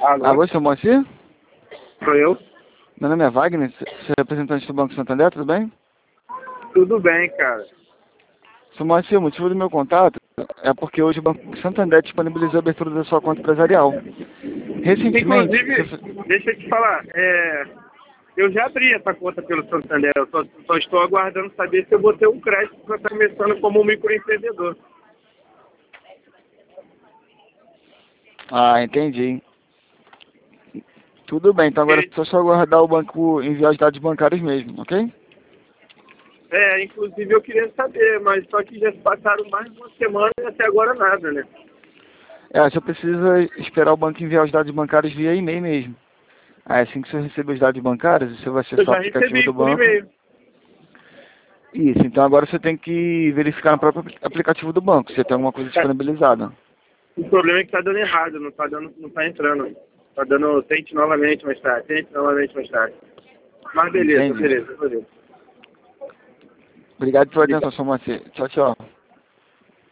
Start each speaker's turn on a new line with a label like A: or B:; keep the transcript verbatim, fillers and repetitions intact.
A: Alô?
B: Alô, seu Moacir?
A: Sou eu?
B: Meu nome é Wagner, sou representante do Banco Santander, tudo bem?
A: Tudo bem, cara.
B: Seu Moacir, o motivo do meu contato é porque hoje o Banco Santander disponibilizou a abertura da sua conta empresarial. Recentemente,
A: Inclusive,
B: você...
A: deixa eu te falar, é, eu já abri essa conta pelo Santander, eu só, só estou aguardando saber se eu vou ter um crédito para estar começando como um microempreendedor.
B: Ah, entendi. Tudo bem, então agora
A: E,
B: é só aguardar o banco enviar os dados bancários mesmo, ok?
A: é, inclusive eu queria saber, mas só que já se passaram mais de uma semana e até agora nada, né?
B: É, você precisa esperar o banco enviar os dados bancários via e-mail mesmo. Aí assim que você receber os dados bancários, você vai
A: Eu
B: acessar o
A: já
B: aplicativo
A: recebi
B: do
A: por
B: banco.
A: e-mail.
B: Isso, então agora você tem que verificar no próprio apli- aplicativo do banco, se tem alguma coisa
A: Tá.
B: disponibilizada.
A: O problema é que tá dando errado, não tá dando, não tá entrando. Tá dando, tente novamente mais tarde, tente novamente mais tarde. Mas beleza,
B: Entende?
A: beleza, beleza.
B: Obrigado pela
A: Obrigado.
B: atenção, Moacir. Tchau, tchau.